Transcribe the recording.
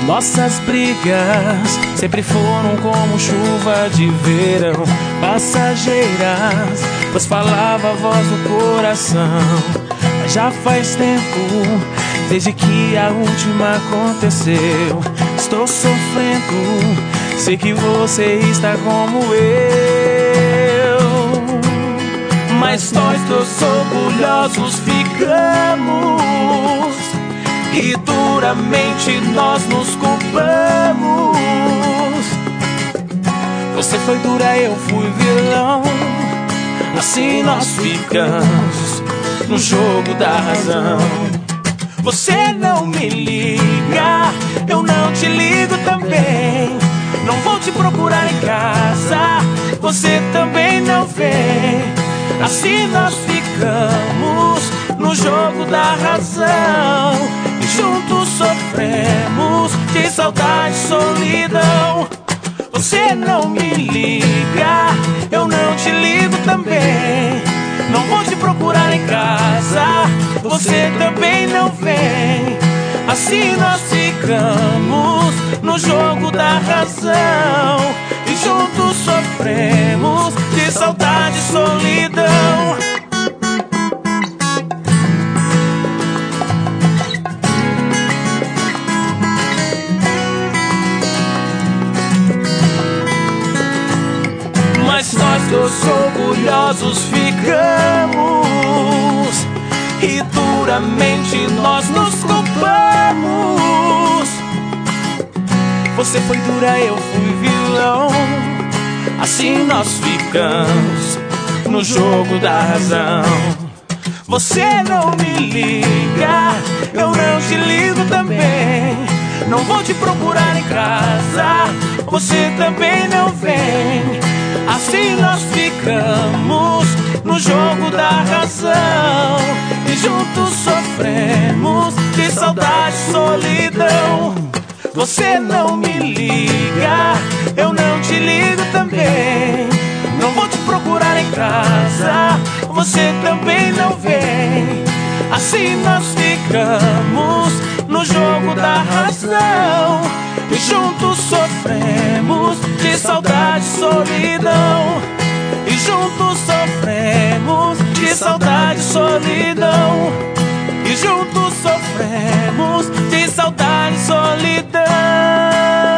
Nossas brigas sempre foram como chuva de verão, passageiras, pois falava a voz do coração. Mas já faz tempo desde que a última aconteceu. Estou sofrendo, sei que você está como eu. Mas nós dois orgulhosos ficamos e duramente nós nos culpamos. Você foi dura, eu fui vilão, assim nós ficamos no jogo da razão. Você não me liga, eu não te ligo também. Não vou te procurar em casa, você também não vem. Assim nós ficamos no jogo da razão e juntos sofremos de saudade e solidão. Você não me liga, eu não te ligo também. Não vou te procurar em casa, você também não vem. Assim nós ficamos no jogo da razão e juntos sofremos de saudade e solidão. Mas nós dois orgulhosos ficamos e duramente nós nos culpamos. Você foi dura, eu fui vilão, assim nós ficamos no jogo da razão. Você não me liga, eu não te ligo também. Não vou te procurar em casa, você também não vem. Assim nós ficamos no jogo da razão e juntos sofremos de saudade e solidão. Você não me liga, eu não te ligo também. Não vou te procurar em casa, você também não vem. Assim nós ficamos no jogo da razão e juntos sofremos de saudade e solidão. E juntos sofremos de saudade e solidão. E juntos sofremos de saudade e solidão.